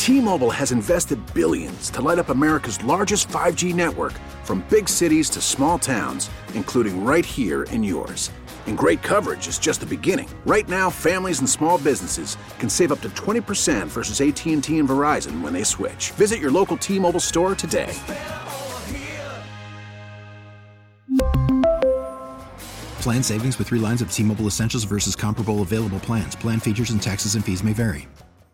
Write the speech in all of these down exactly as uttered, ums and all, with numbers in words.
T-Mobile has invested billions to light up America's largest five G network, from big cities to small towns, including right here in yours. And great coverage is just the beginning. Right now, families and small businesses can save up to twenty percent versus A T and T and Verizon when they switch. Visit your local T-Mobile store today. Plan savings with three lines of T-Mobile Essentials versus comparable available plans. Plan features and taxes and fees may vary.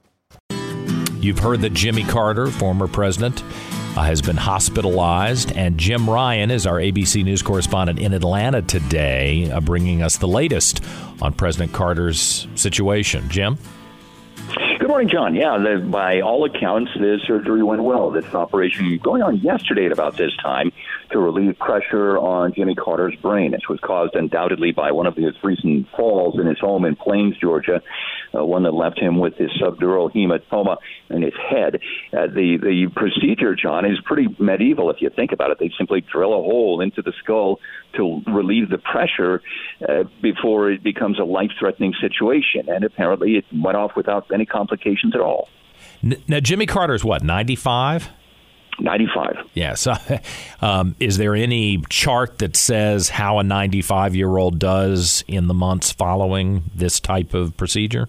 You've heard that Jimmy Carter, former president, uh, has been hospitalized, and Jim Ryan is our A B C News correspondent in Atlanta today, uh, bringing us the latest on President Carter's situation. Jim? Good morning, John. Yeah, the, by all accounts, the surgery went well. This operation going on yesterday at about this time to relieve pressure on Jimmy Carter's brain. It was caused undoubtedly by one of his recent falls in his home in Plains, Georgia, uh, one that left him with his subdural hematoma in his head. Uh, the, the procedure, John, is pretty medieval if you think about it. They simply drill a hole into the skull to relieve the pressure uh, before it becomes a life-threatening situation. And apparently it went off without any complications at all. Now, Jimmy Carter's what, ninety-five? ninety-five. Yeah. So, um, is there any chart that says how a ninety-five-year-old does in the months following this type of procedure?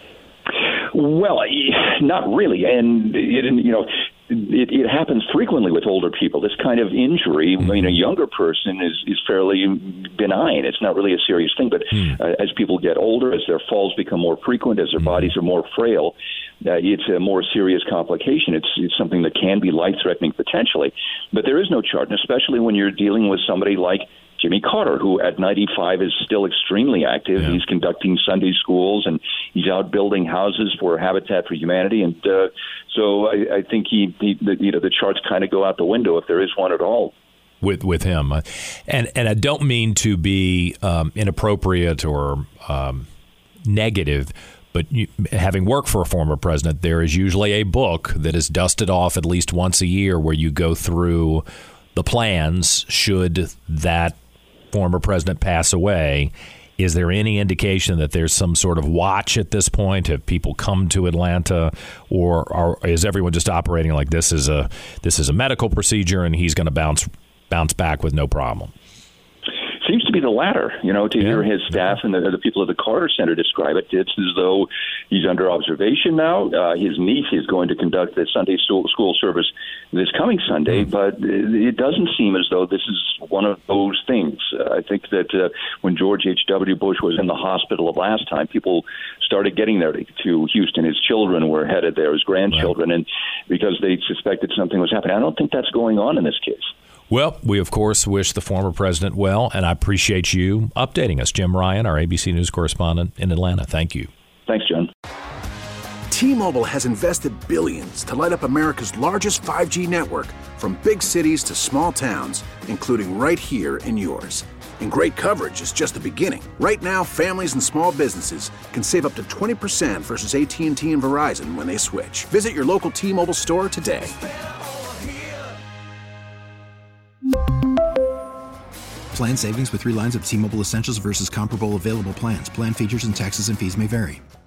Well, not really. And, it, you know, It, it happens frequently with older people. This kind of injury, mm-hmm. I mean, a younger person is, is fairly benign. It's not really a serious thing. But mm. uh, as people get older, as their falls become more frequent, as their mm. bodies are more frail, uh, it's a more serious complication. It's, it's something that can be life-threatening potentially. But there is no chart, and especially when you're dealing with somebody like Jimmy Carter, who at ninety-five is still extremely active. Yeah. He's conducting Sunday schools, and he's out building houses for Habitat for Humanity. And uh, so I, I think he, he the, you know, the charts kind of go out the window if there is one at all. With with him, and and I don't mean to be um, inappropriate or um, negative, but you, having worked for a former president, there is usually a book that is dusted off at least once a year where you go through the plans should that former president pass away. Is there any indication that there's some sort of watch at this point? Have people come to Atlanta, or, or is everyone just operating like this is a this is a medical procedure and he's going to bounce bounce back with no problem? Seems to be the latter, you know, to yeah. hear his staff and the, the people at the Carter Center describe it. It's as though he's under observation now. Uh, his niece is going to conduct the Sunday school service this coming Sunday, mm. but it doesn't seem as though this is one of those things. Uh, I think that uh, when George H W. Bush was in the hospital the last time, people started getting there to, to Houston. His children were headed there, his grandchildren, right. and because they suspected something was happening. I don't think that's going on in this case. Well, we, of course, wish the former president well, and I appreciate you updating us. Jim Ryan, our A B C News correspondent in Atlanta. Thank you. Thanks, John. T-Mobile has invested billions to light up America's largest five G network, from big cities to small towns, including right here in yours. And great coverage is just the beginning. Right now, families and small businesses can save up to twenty percent versus A T and T and Verizon when they switch. Visit your local T-Mobile store today. Plan savings with three lines of T-Mobile Essentials versus comparable available plans. Plan features and taxes and fees may vary.